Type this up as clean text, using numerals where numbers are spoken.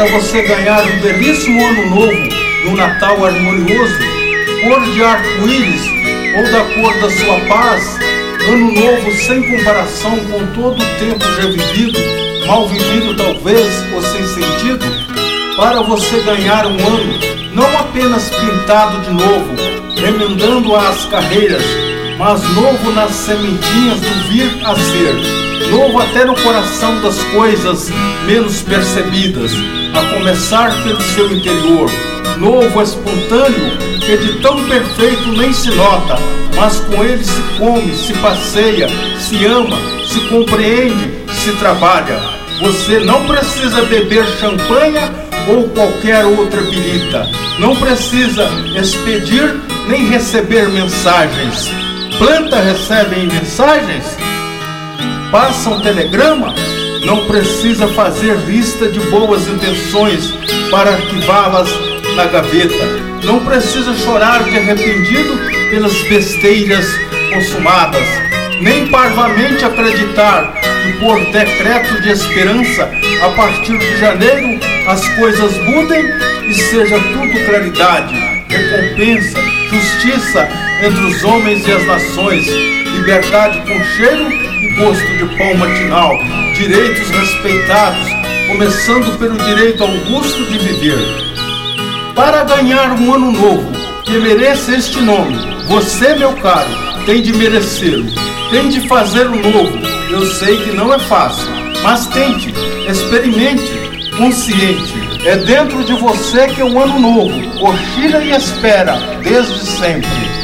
Para você ganhar um belíssimo ano novo e um Natal harmonioso, cor de arco-íris ou da cor da sua paz, ano novo sem comparação com todo o tempo já vivido, mal vivido talvez ou sem sentido, para você ganhar um ano não apenas pintado de novo, remendando as carreiras, mas novo nas sementinhas do vir a ser, novo até no coração das coisas menos percebidas, a começar pelo seu interior, novo espontâneo, que de tão perfeito nem se nota, mas com ele se come, se passeia, se ama, se compreende, se trabalha. Você não precisa beber champanha ou qualquer outra birita, não precisa expedir nem receber mensagens. Planta recebem mensagens? Passa um telegrama? Não precisa fazer lista de boas intenções para arquivá-las na gaveta. Não precisa chorar de arrependido pelas besteiras consumadas, nem parvamente acreditar que por decreto de esperança, a partir de janeiro, as coisas mudem e seja tudo claridade, recompensa, justiça entre os homens e as nações, liberdade com cheiro e gosto de pão matinal, direitos respeitados, começando pelo direito augusto de viver. Para ganhar um ano novo que mereça este nome, você, meu caro, tem de merecê-lo, tem de fazer o novo. Eu sei que não é fácil, mas tente, experimente, consciente. É dentro de você que o ano novo oscila e espera desde sempre.